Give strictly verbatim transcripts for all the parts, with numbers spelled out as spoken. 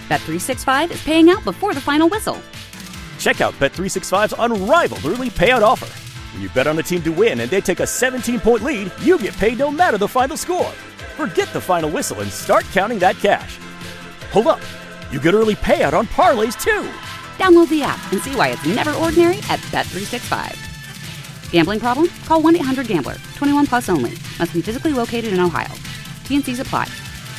Bet three sixty-five is paying out before the final whistle. Check out Bet three sixty-five's unrivaled early payout offer. When you bet on a team to win and they take a seventeen-point lead, you get paid no matter the final score. Forget the final whistle and start counting that cash. Hold up. You get early payout on parlays, too. Download the app and see why it's never ordinary at Bet three sixty-five. Gambling problem? Call one eight hundred gambler. twenty-one plus only. Must be physically located in Ohio. T N Cs apply.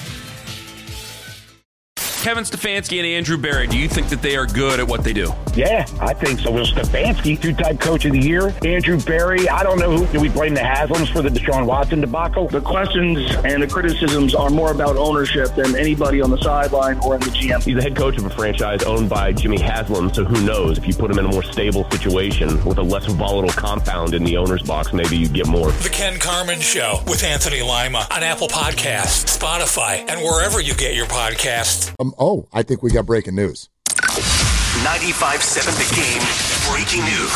Kevin Stefanski and Andrew Berry, do you think that they are good at what they do? Yeah, I think so. Well, Stefanski, two-time coach of the year. Andrew Berry, I don't know who. Do we blame the Haslams for the Deshaun Watson debacle? The questions and the criticisms are more about ownership than anybody on the sideline or in the G M. He's the head coach of a franchise owned by Jimmy Haslam, so who knows? If you put him in a more stable situation with a less volatile compound in the owner's box, maybe you get more. The Ken Carman Show with Anthony Lima on Apple Podcasts, Spotify, and wherever you get your podcasts. Um, oh, I think we got breaking news. ninety-five seven The Game, breaking news.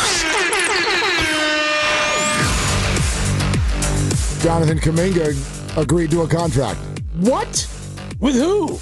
Jonathan Kuminga agreed to a contract. What? With who?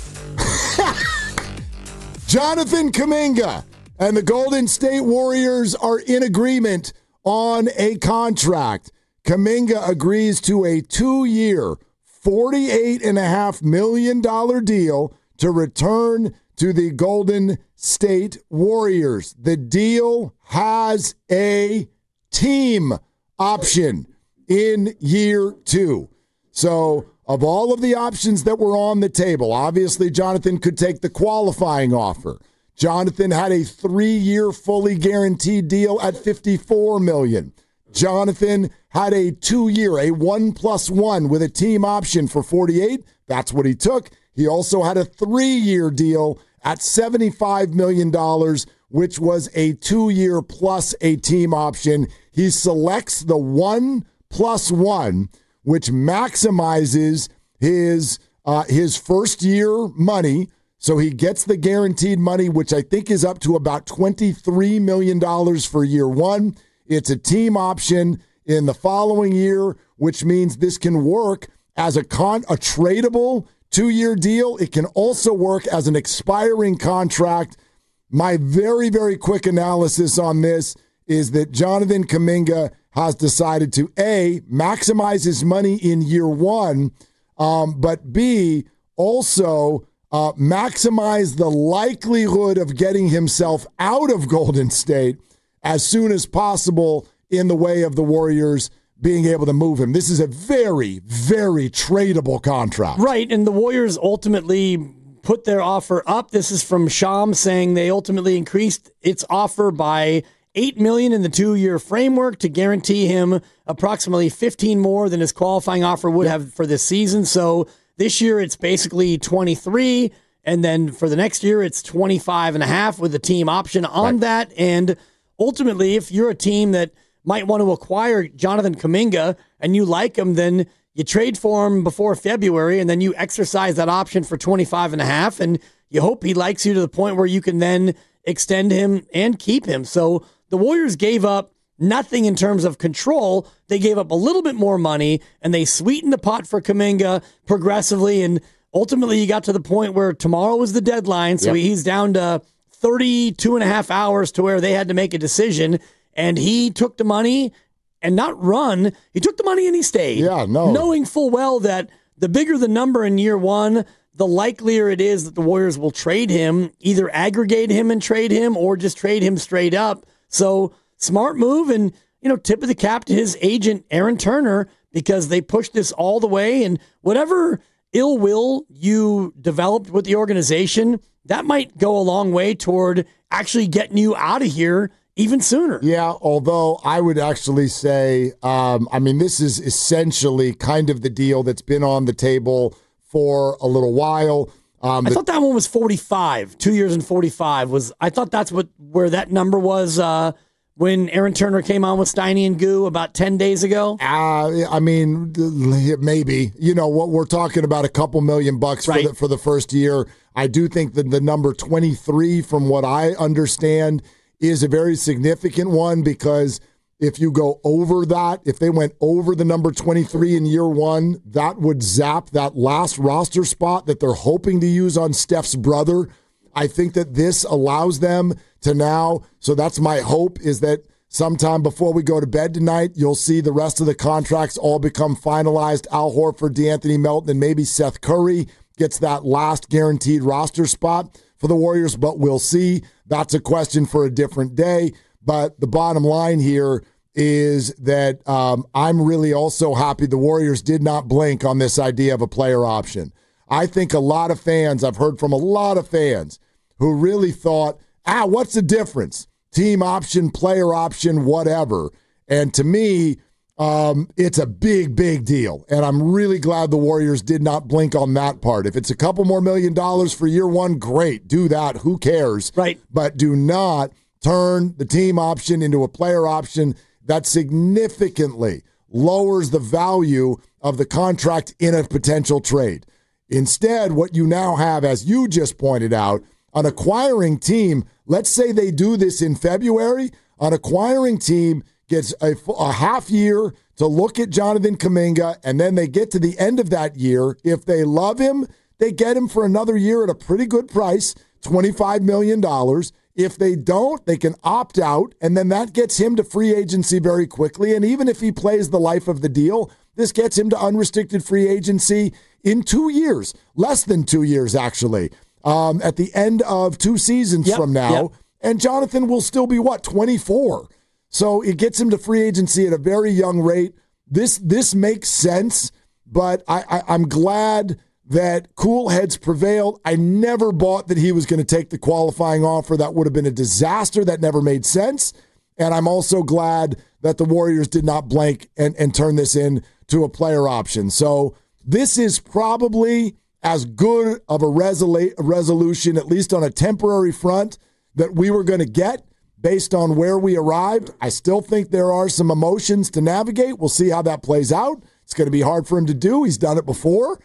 Jonathan Kuminga and the Golden State Warriors are in agreement on a contract. Kuminga agrees to a two-year, forty-eight point five million dollars deal to return to the Golden State Warriors. The deal has a team option in year two. So, of all of the options that were on the table, obviously Jonathan could take the qualifying offer. Jonathan had a three-year fully guaranteed deal at fifty-four million dollars. Jonathan had a two-year, a one plus one with a team option for forty-eight. That's what he took. He also had a three-year deal at seventy-five million dollars, which was a two-year plus a team option. He selects the one plus one, which maximizes his uh, his first-year money. So he gets the guaranteed money, which I think is up to about twenty-three million dollars for year one. It's a team option in the following year, which means this can work as a con a tradable two-year deal. It can also work as an expiring contract. My very, very quick analysis on this is that Jonathan Kuminga has decided to, A, maximize his money in year one, um, but B, also uh, maximize the likelihood of getting himself out of Golden State as soon as possible in the way of the Warriors being able to move him. This is a very, very tradable contract. Right, and the Warriors ultimately put their offer up. This is from Sham saying they ultimately increased its offer by eight million dollars in the two-year framework to guarantee him approximately fifteen more than his qualifying offer would have for this season. So this year it's basically twenty-three, and then for the next year it's twenty-five and a half with a team option on right. that. And ultimately, if you're a team that might want to acquire Jonathan Kuminga and you like him, then you trade for him before February and then you exercise that option for twenty-five and a half, and you hope he likes you to the point where you can then extend him and keep him. So the Warriors gave up nothing in terms of control. They gave up a little bit more money and they sweetened the pot for Kuminga progressively. And ultimately you got to the point where tomorrow was the deadline. So yep. he's down to thirty-two and a half hours to where they had to make a decision. And he took the money and not run. He took the money and he stayed. Yeah, no. Knowing full well that the bigger the number in year one, the likelier it is that the Warriors will trade him, either aggregate him and trade him or just trade him straight up. So smart move, and, you know, tip of the cap to his agent, Aaron Turner, because they pushed this all the way. And whatever ill will you developed with the organization, that might go a long way toward actually getting you out of here even sooner. Yeah, although I would actually say, um, I mean, this is essentially kind of the deal that's been on the table for a little while. Um, I thought that one was forty-five, two years and forty-five. Was I thought that's what where that number was uh, when Aaron Turner came on with Steiny and Goo about ten days ago? Uh, I mean, maybe. You know, what we're talking about a couple million bucks right. for, the, for the first year. I do think that the number twenty-three, from what I understand, is a very significant one, because if you go over that, if they went over the number twenty-three in year one, that would zap that last roster spot that they're hoping to use on Steph's brother I think that this allows them to now, so that's my hope, is that sometime before we go to bed tonight, you'll see the rest of the contracts all become finalized. Al Horford, DeAnthony Melton, and maybe Seth Curry gets that last guaranteed roster spot for the Warriors, but we'll see. That's a question for a different day. But the bottom line here is that um, I'm really also happy the Warriors did not blink on this idea of a player option. I think a lot of fans, I've heard from a lot of fans who really thought, ah, what's the difference? Team option, player option, whatever. And to me, um, it's a big, big deal. And I'm really glad the Warriors did not blink on that part. If it's a couple more million dollars for year one, great. Do that. Who cares? Right. But do not turn the team option into a player option that significantly lowers the value of the contract in a potential trade. Instead, what you now have, as you just pointed out, an acquiring team, let's say they do this in February, an acquiring team gets a, a half year to look at Jonathan Kuminga, and then they get to the end of that year. If they love him, they get him for another year at a pretty good price, twenty-five million dollars. If they don't, they can opt out, and then that gets him to free agency very quickly. And even if he plays the life of the deal, this gets him to unrestricted free agency in two years, less than two years, actually, um, at the end of two seasons yep, from now. Yep. And Jonathan will still be, what, twenty-four? So it gets him to free agency at a very young rate. This this makes sense, but I, I, I'm glad that cool heads prevailed. I never bought that he was going to take the qualifying offer. That would have been a disaster. That never made sense. And I'm also glad that the Warriors did not blank and, and turn this into a player option. So this is probably as good of a resolu- resolution, at least on a temporary front, that we were going to get based on where we arrived. I still think there are some emotions to navigate. We'll see how that plays out. It's going to be hard for him to do. He's done it before.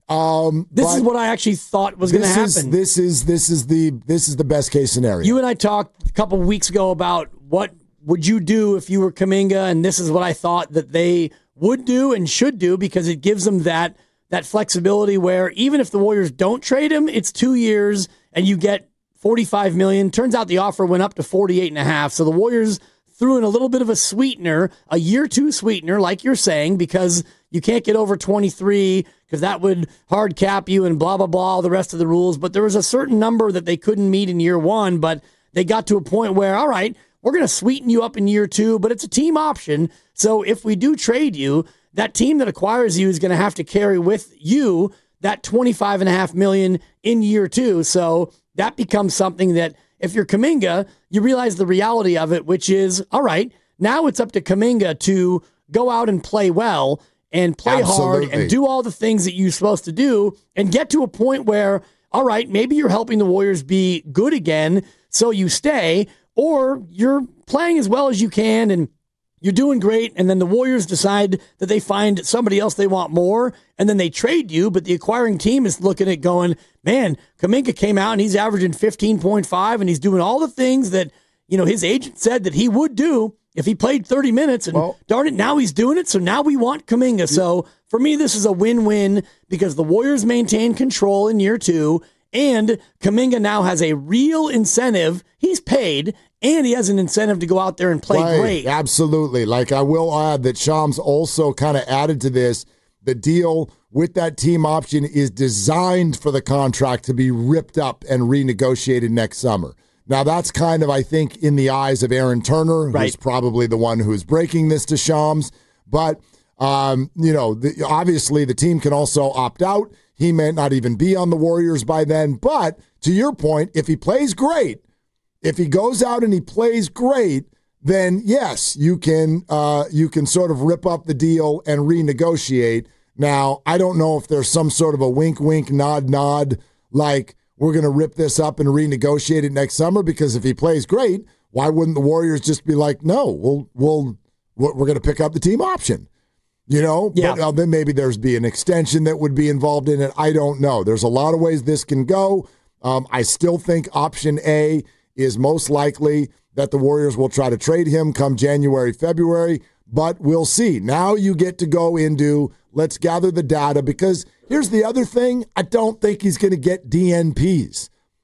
Um, this is what I actually thought was going to happen. Is, this is this is the this is the best case scenario. You and I talked a couple of weeks ago about what would you do if you were Kuminga, and this is what I thought that they would do and should do, because it gives them that that flexibility where even if the Warriors don't trade him, it's two years and you get forty-five million dollars. Turns out the offer went up to forty-eight and a half. So the Warriors threw in a little bit of a sweetener, a year two sweetener, like you're saying, because you can't get over twenty-three because that would hard cap you and blah, blah, blah, all the rest of the rules. But there was a certain number that they couldn't meet in year one, but they got to a point where, all right, we're going to sweeten you up in year two, but it's a team option. So if we do trade you, that team that acquires you is going to have to carry with you that twenty-five and a half million in year two. So that becomes something that if you're Kuminga, you realize the reality of it, which is, all right, now it's up to Kuminga to go out and play well and play Absolutely. hard and do all the things that you're supposed to do and get to a point where, all right, maybe you're helping the Warriors be good again, so you stay, or you're playing as well as you can and you're doing great, and then the Warriors decide that they find somebody else they want more, and then they trade you, but the acquiring team is looking at going, man, Kuminga came out and he's averaging fifteen point five, and he's doing all the things that, you know, his agent said that he would do if he played thirty minutes, and well, darn it, now he's doing it, so now we want Kuminga. Yeah. So for me, this is a win-win because the Warriors maintain control in year two, and Kuminga now has a real incentive. He's paid, and he has an incentive to go out there and play right. great. Absolutely. Like, I will add that Shams also kind of added to this. The deal with that team option is designed for the contract to be ripped up and renegotiated next summer. Now, that's kind of, I think, in the eyes of Aaron Turner, who's right. probably the one who's breaking this to Shams. But, um, you know, the, obviously the team can also opt out. He may not even be on the Warriors by then. But to your point, if he plays great, if he goes out and he plays great, then yes, you can uh, you can sort of rip up the deal and renegotiate. Now, I don't know if there's some sort of a wink, wink, nod, nod, like we're going to rip this up and renegotiate it next summer, because if he plays great, why wouldn't the Warriors just be like, no, we'll we'll we're going to pick up the team option, you know? Yeah. But uh, then maybe there's be an extension that would be involved in it. I don't know. There's a lot of ways this can go. Um, I still think option A is most likely that the Warriors will try to trade him come January, February, but we'll see. Now you get to go into, let's gather the data, because here's the other thing. I don't think he's going to get D N Ps.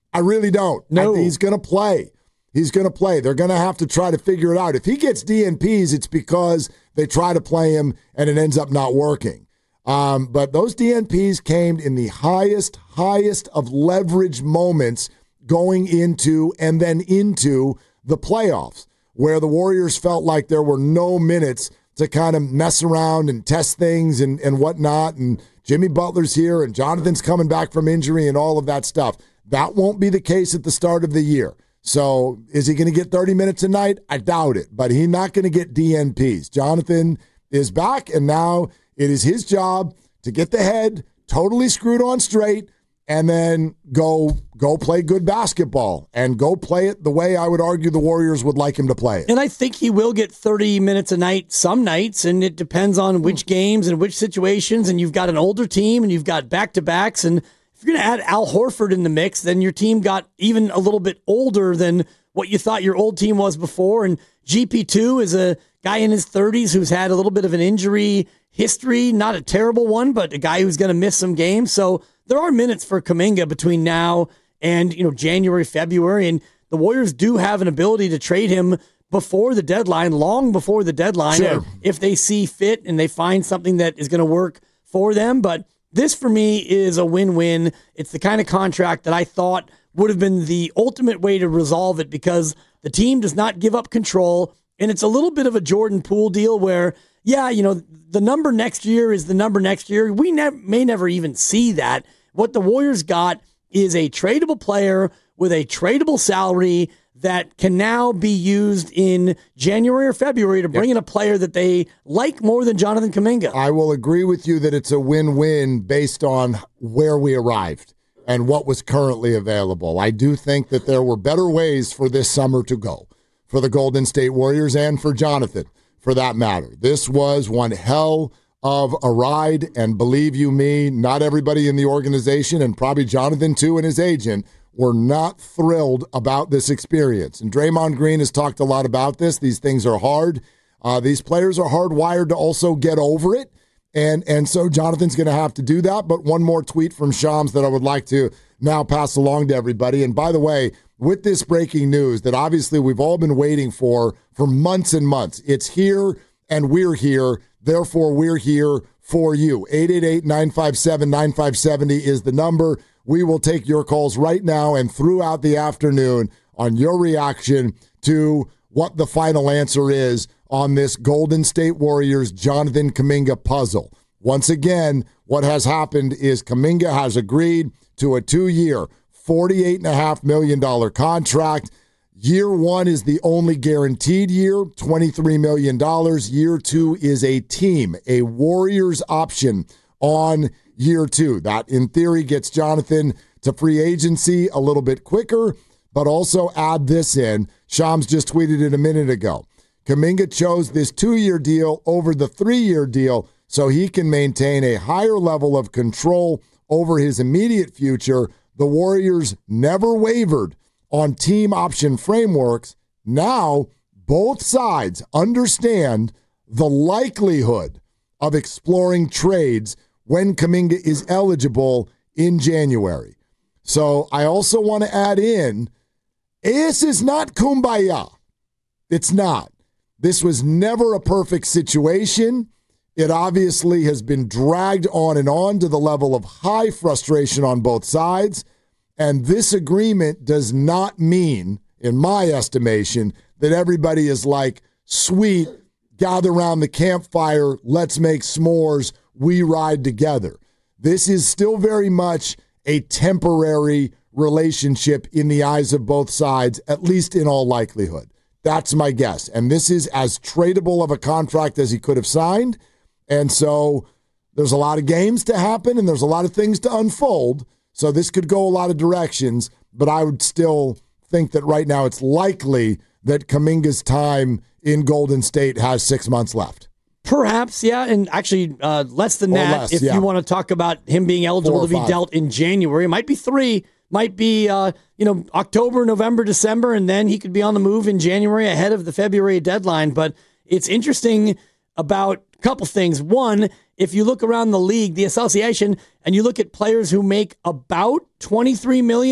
I really don't. No. I, he's going to play. He's going to play. They're going to have to try to figure it out. If he gets D N Ps, it's because they try to play him and it ends up not working. Um, but those D N Ps came in the highest, highest of leverage moments going into and then into the playoffs, where the Warriors felt like there were no minutes to kind of mess around and test things and, and whatnot. And Jimmy Butler's here and Jonathan's coming back from injury and all of that stuff. That won't be the case at the start of the year. So is he going to get thirty minutes a night? I doubt it, but he's not going to get D N Ps. Jonathan is back, and now it is his job to get the head totally screwed on straight and then go go play good basketball and go play it the way I would argue the Warriors would like him to play it. And I think he will get thirty minutes a night some nights, and it depends on which games and which situations, and you've got an older team and you've got back-to-backs, and if you're going to add Al Horford in the mix, then your team got even a little bit older than what you thought your old team was before, and G P two is a guy in his thirties who's had a little bit of an injury history, not a terrible one, but a guy who's going to miss some games. So there are minutes for Kuminga between now and, you know, January, February, and the Warriors do have an ability to trade him before the deadline, long before the deadline, sure. if they see fit and they find something that is going to work for them. But this, for me, is a win-win. It's the kind of contract that I thought would have been the ultimate way to resolve it, because the team does not give up control, and it's a little bit of a Jordan Poole deal where, yeah, you know, the number next year is the number next year. We ne- may never even see that. What the Warriors got is a tradable player with a tradable salary that can now be used in January or February to bring yep. in a player that they like more than Jonathan Kuminga. I will agree with you that it's a win-win based on where we arrived and what was currently available. I do think that there were better ways for this summer to go for the Golden State Warriors and for Jonathan, for that matter. This was one hell of a ride, and believe you me, not everybody in the organization, and probably Jonathan too and his agent, were not thrilled about this experience. And Draymond Green has talked a lot about this. These things are hard. Uh, these players are hardwired to also get over it, and and so Jonathan's going to have to do that. But one more tweet from Shams that I would like to now pass along to everybody. And by the way, with this breaking news that obviously we've all been waiting for for months and months, it's here and we're here. Therefore, we're here for you. eight eight eight, nine five seven, nine five seven zero is the number. We will take your calls right now and throughout the afternoon on your reaction to what the final answer is on this Golden State Warriors Jonathan Kuminga puzzle. Once again, what has happened is Kuminga has agreed to a two-year, forty-eight point five million dollars contract. Year one is the only guaranteed year, twenty-three million dollars. Year two is a team, a Warriors option on year two. That, in theory, gets Jonathan to free agency a little bit quicker, but also add this in. Shams just tweeted it a minute ago. Kuminga chose this two-year deal over the three-year deal so he can maintain a higher level of control over his immediate future. The Warriors never wavered on team option frameworks. Now, both sides understand the likelihood of exploring trades when Kuminga is eligible in January. So I also want to add in, this is not kumbaya. It's not. This was never a perfect situation. It obviously has been dragged on and on to the level of high frustration on both sides. And this agreement does not mean, in my estimation, that everybody is like, sweet, gather around the campfire, let's make s'mores, we ride together. This is still very much a temporary relationship in the eyes of both sides, at least in all likelihood. That's my guess. And this is as tradable of a contract as he could have signed. And so there's a lot of games to happen and there's a lot of things to unfold. So this could go a lot of directions, but I would still think that right now it's likely that Kuminga's time in Golden State has six months left. Perhaps, yeah, and actually uh, less than or that less, if yeah. you want to talk about him being eligible to be five. dealt in January. It might be three, might be uh, you know October, November, December, and then he could be on the move in January ahead of the February deadline. But it's interesting about a couple things. One, if you look around the league, the association, and you look at players who make about twenty-three million dollars,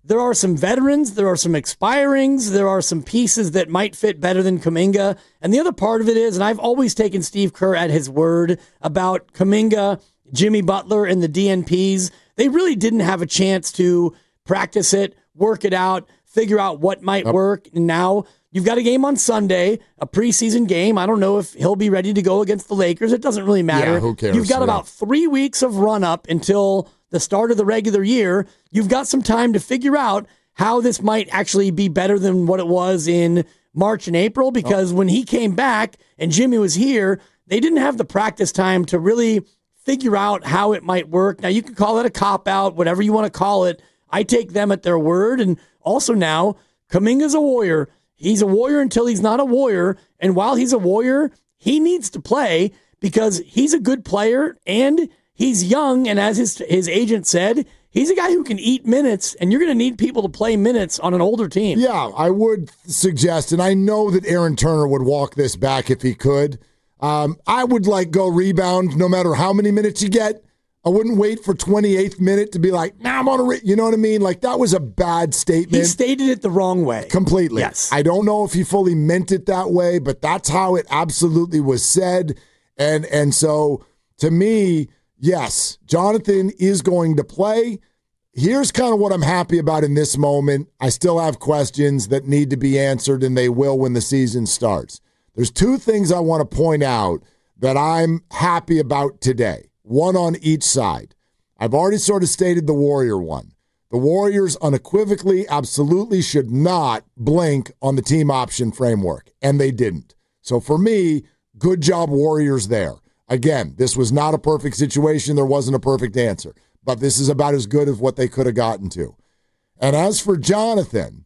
there are some veterans, there are some expirings, there are some pieces that might fit better than Kuminga. And the other part of it is, and I've always taken Steve Kerr at his word about Kuminga, Jimmy Butler, and the D N Ps. They really didn't have a chance to practice it, work it out, figure out what might yep. work. And now you've got a game on Sunday, a preseason game. I don't know if he'll be ready to go against the Lakers. It doesn't really matter. Yeah, who cares? You've got yeah. about three weeks of run-up until the start of the regular year. You've got some time to figure out how this might actually be better than what it was in March and April, because oh. when he came back and Jimmy was here, they didn't have the practice time to really figure out how it might work. Now, you can call it a cop-out, whatever you want to call it. I take them at their word. And also now, Kuminga's a warrior. He's a warrior until he's not a warrior. And while he's a warrior, he needs to play because he's a good player and he's young. And as his, his agent said, he's a guy who can eat minutes, and you're going to need people to play minutes on an older team. Yeah, I would suggest, and I know that Aaron Turner would walk this back if he could. Um, I would like go rebound no matter how many minutes you get. I wouldn't wait for twenty-eighth minute to be like, nah, I'm on a, re-. you know what I mean? Like, that was a bad statement. He stated it the wrong way. Completely. Yes. I don't know if he fully meant it that way, but that's how it absolutely was said. And, and so, to me, yes, Jonathan is going to play. Here's kind of what I'm happy about in this moment. I still have questions that need to be answered, and they will when the season starts. There's two things I want to point out that I'm happy about today, one on each side. I've already sort of stated the Warrior one. The Warriors unequivocally, absolutely should not blink on the team option framework, and they didn't. So for me, good job, Warriors, there. Again, this was not a perfect situation. There wasn't a perfect answer, but this is about as good as what they could have gotten to. And as for Jonathan,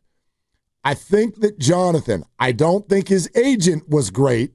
I think that Jonathan, I don't think his agent was great,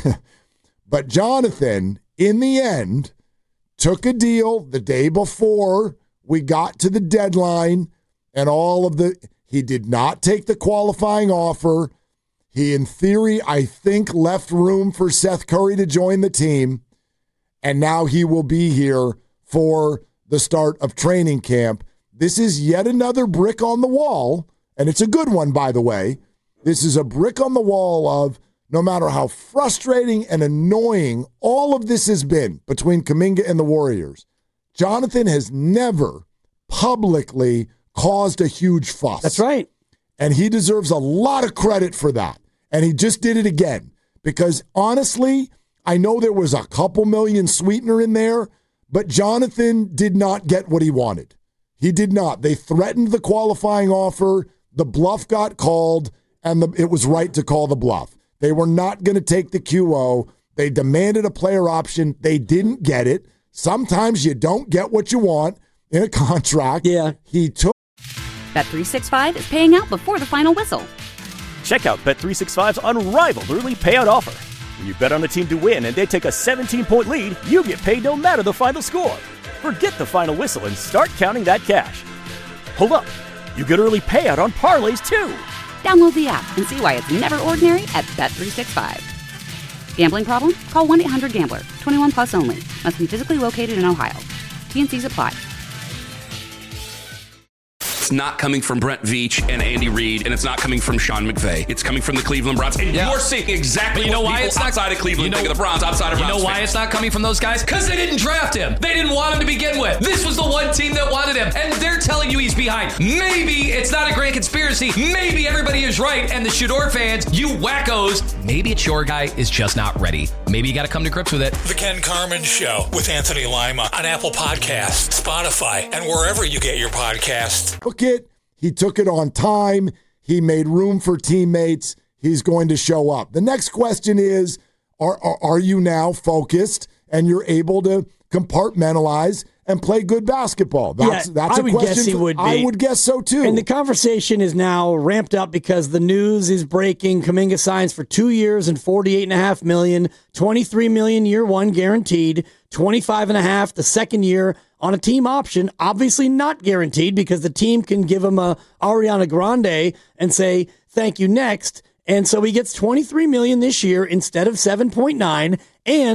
but Jonathan, in the end, took a deal the day before we got to the deadline and all of the, he did not take the qualifying offer. He, in theory, I think, left room for Seth Curry to join the team, and now he will be here for the start of training camp. This is yet another brick on the wall. And it's a good one, by the way. This is a brick on the wall of no matter how frustrating and annoying all of this has been between Kuminga and the Warriors, Jonathan has never publicly caused a huge fuss. That's right. And he deserves a lot of credit for that. And he just did it again. Because honestly, I know there was a couple million sweetener in there, but Jonathan did not get what he wanted. He did not. They threatened the qualifying offer. The bluff got called, and the, it was right to call the bluff. They were not going to take the Q O. They demanded a player option. They didn't get it. Sometimes you don't get what you want in a contract. Yeah. He took. Bet three sixty-five is paying out before the final whistle. Check out Bet three sixty-five's unrivaled early payout offer. When you bet on a team to win and they take a seventeen-point lead, you get paid no matter the final score. Forget the final whistle and start counting that cash. Hold up. You get early payout on parlays, too. Download the app and see why it's never ordinary at Bet three sixty-five. Gambling problem? Call one eight hundred gambler. twenty-one plus only. Must be physically located in Ohio. T N Cs apply. It's not coming from Brent Veach and Andy Reid, and it's not coming from Sean McVay. It's coming from the Cleveland Browns. And yeah. you're seeing exactly you know what why it's outside not, of Cleveland you know, think of the Browns, outside of You Browns know why fans. It's not coming from those guys? Because they didn't draft him. They didn't want him to begin with. This was the one team that wanted him, and they're telling you he's behind. Maybe it's not a grand conspiracy. Maybe everybody is right, and the Shador fans, you wackos, maybe it's your guy is just not ready. Maybe you got to come to grips with it. The Ken Carman Show with Anthony Lima on Apple Podcasts, Spotify, and wherever you get your podcasts. Look it. He took it on time. He made room for teammates. He's going to show up. The next question is, are, are, are you now focused and you're able to compartmentalize and play good basketball? That's, yeah, that's I a would question. Guess he would be. I would guess so, too. And the conversation is now ramped up because the news is breaking. Kuminga signs for two years and forty-eight point five million dollars, twenty-three million dollars year one guaranteed, twenty-five point five million dollars the second year on a team option, obviously not guaranteed because the team can give him a Ariana Grande and say, thank you, next. And so he gets twenty-three million dollars this year instead of seven point nine. And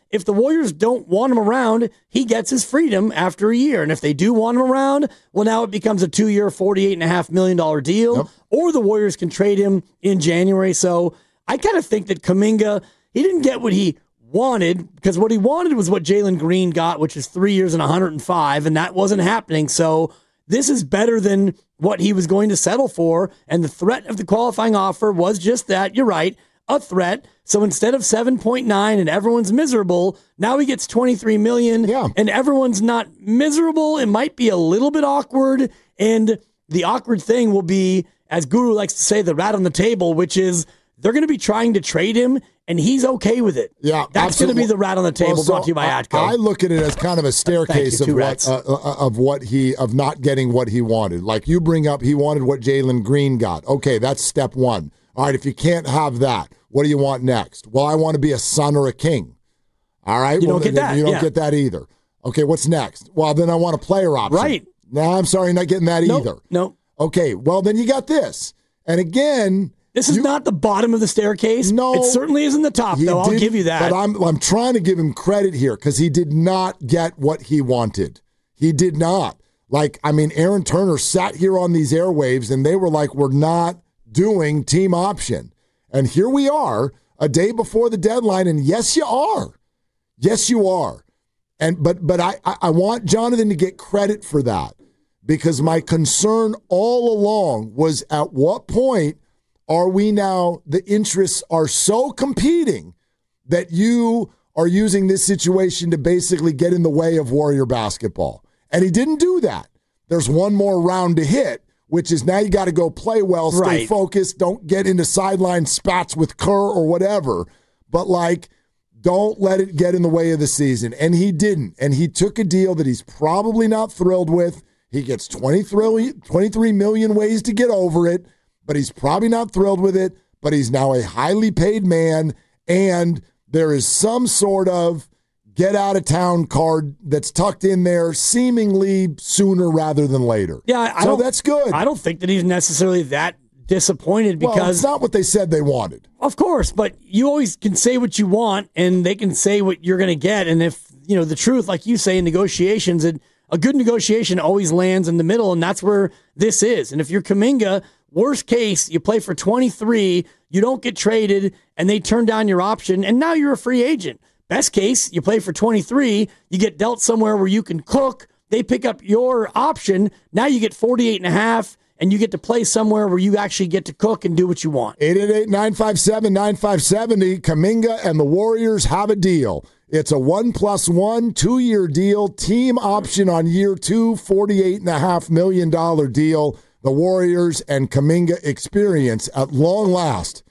if the Warriors don't want him around, he gets his freedom after a year. And if they do want him around, well, now it becomes a two-year, forty-eight point five million dollars deal, yep. or the Warriors can trade him in January. So I kind of think that Kuminga, he didn't get what he wanted, because what he wanted was what Jalen Green got, which is three years and one hundred five, and that wasn't happening. So this is better than what he was going to settle for, and the threat of the qualifying offer was just that. You're right, a threat. So instead of seven point nine and everyone's miserable, now he gets twenty-three million dollars, yeah. and everyone's not miserable. It might be a little bit awkward, and the awkward thing will be, as Guru likes to say, the rat on the table, which is they're going to be trying to trade him, and he's okay with it. Yeah, That's going to be the rat on the table, well, so brought to you by I, Atco. I look at it as kind of a staircase you, of what uh, of what he of not getting what he wanted. Like you bring up, he wanted what Jalen Green got. Okay, that's step one. All right, if you can't have that, what do you want next? Well, I want to be a son or a king. All right, you well, don't get that. You don't yeah. get that either. Okay, what's next? Well, then I want a player option. Right. No, I'm sorry, not getting that nope. either. No. Okay, well then you got this, and again. This is you, not the bottom of the staircase. No. It certainly isn't the top, though. I'll give you that. But I'm I'm trying to give him credit here because he did not get what he wanted. He did not. Like, I mean, Aaron Turner sat here on these airwaves, and they were like, we're not doing team option. And here we are, a day before the deadline, and yes, you are. Yes, you are. And But, but I, I want Jonathan to get credit for that, because my concern all along was at what point are we now, the interests are so competing that you are using this situation to basically get in the way of Warrior basketball. And he didn't do that. There's one more round to hit, which is now you got to go play well, stay right. focused, don't get into sideline spats with Kerr or whatever. But, like, don't let it get in the way of the season. And he didn't. And he took a deal that he's probably not thrilled with. He gets twenty-three million ways to get over it. But he's probably not thrilled with it, but he's now a highly paid man, and there is some sort of get-out-of-town card that's tucked in there seemingly sooner rather than later. Yeah, I so don't, that's good. I don't think that he's necessarily that disappointed because... Well, it's not what they said they wanted. Of course, but you always can say what you want, and they can say what you're going to get, and if, you know, the truth, like you say in negotiations, it, a good negotiation always lands in the middle, and that's where this is. And if you're Kuminga... Worst case, you play for twenty-three, you don't get traded, and they turn down your option, and now you're a free agent. Best case, you play for twenty-three, you get dealt somewhere where you can cook, they pick up your option, now you get forty-eight and a half, and you get to play somewhere where you actually get to cook and do what you want. eight eight eight, nine five seven, nine five seven zero. Kuminga and the Warriors have a deal. It's a one plus one, two-year deal, team option on year two, forty-eight point five million dollars deal. The Warriors and Kuminga experience, at long last,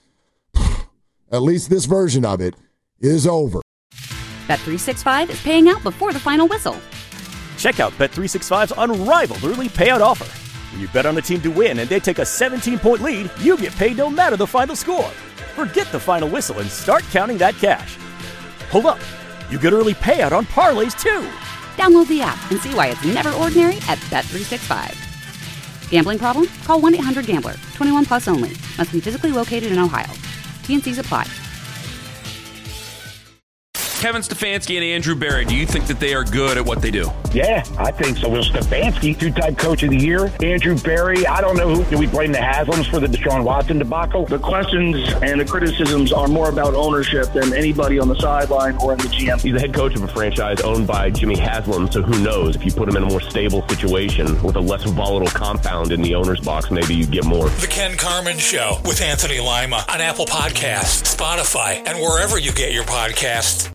at least this version of it, is over. Bet three sixty-five is paying out before the final whistle. Check out Bet three sixty-five's unrivaled early payout offer. When you bet on a team to win and they take a seventeen-point lead, you get paid no matter the final score. Forget the final whistle and start counting that cash. Hold up. You get early payout on parlays, too. Download the app and see why it's never ordinary at Bet three sixty-five. Gambling problem? Call one eight hundred gambler. twenty-one plus only. Must be physically located in Ohio. T N Cs apply. Kevin Stefanski and Andrew Berry, do you think that they are good at what they do? Yeah, I think so. Will Stefanski, two-time coach of the year. Andrew Berry, I don't know who. Do we blame the Haslams for the Deshaun Watson debacle? The questions and the criticisms are more about ownership than anybody on the sideline or in the G M. He's the head coach of a franchise owned by Jimmy Haslam, so who knows? If you put him in a more stable situation with a less volatile compound in the owner's box, maybe you get more. The Ken Carman Show with Anthony Lima on Apple Podcasts, Spotify, and wherever you get your podcasts.